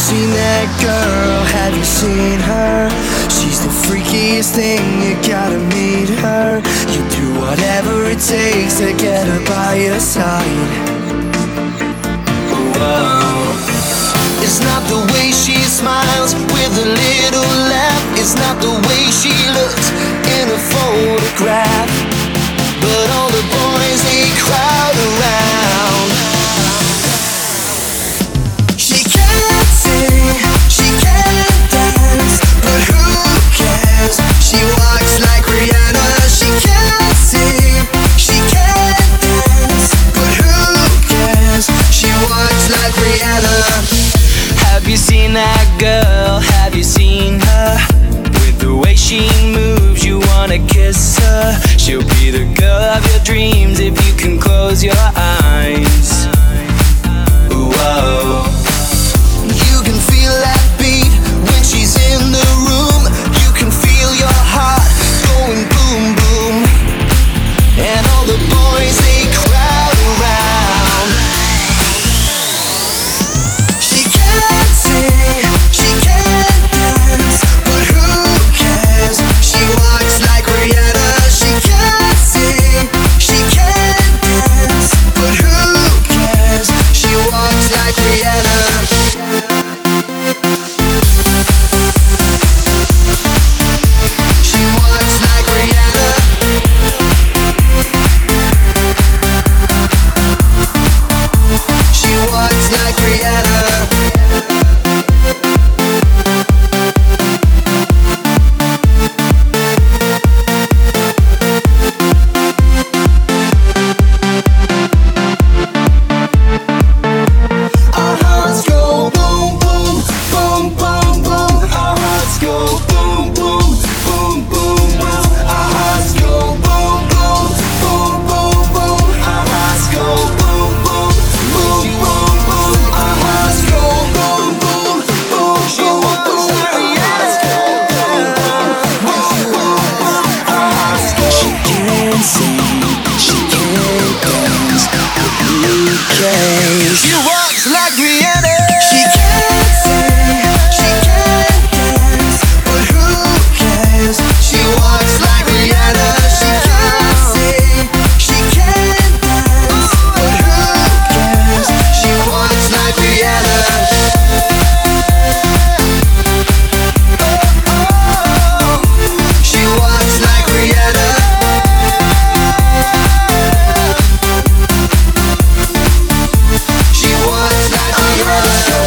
seen that girl? Have you seen her? She's the freakiest thing, you gotta meet her. You do whatever it takes to get her by your side. Whoa. It's not the way she smiles with a little laugh. It's not the way she looks in a photograph. But all the boys, they crowd around. She can't sing, she can't dance, but who cares? She walks like Rihanna. She can't sing, she can't dance, but who cares? She walks like Rihanna. Have you seen that girl? Have you seen her? With the way she moves, you wanna kiss her. She'll be the girl of your dreams if you can close your eyes. Whoa. You can feel that beat when she's in the room. You can feel your heart going boom, boom. And all the boys, they crowd around. She can't sing, she can't dance, but who cares? She walks like Rihanna. She can't sing, she can't dance, but who cares? She walks like Rihanna. She walks like Rihanna. She walks like Rihanna. Our hearts go boom, boom, boom, boom, boom. Our hearts go boom, boom, boom, boom, boom. Our hearts go boom, boom, boom, boom, boom. Our hearts go boom, boom, boom, boom, boom. Our hearts go boom, boom, boom, boom, boom. She can't sing, she can't dance, but who cares? She walks like Rihanna. She can't sing, she can't dance, but who cares? She walks like Rihanna. She can't sing, she can't dance, but who cares? She walks like Rihanna. She walks like Rihanna. She walks like Rihanna.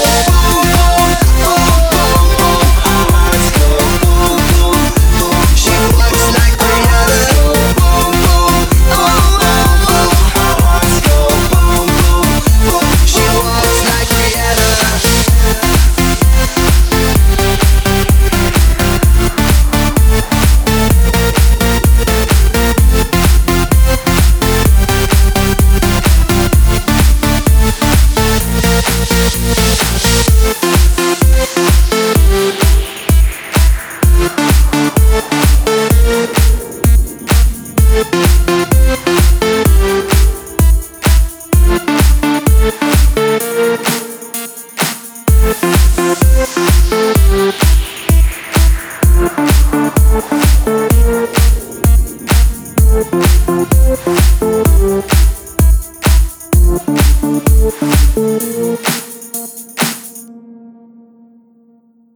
She walks like Rihanna. She walks like Rihanna. We'll be right back.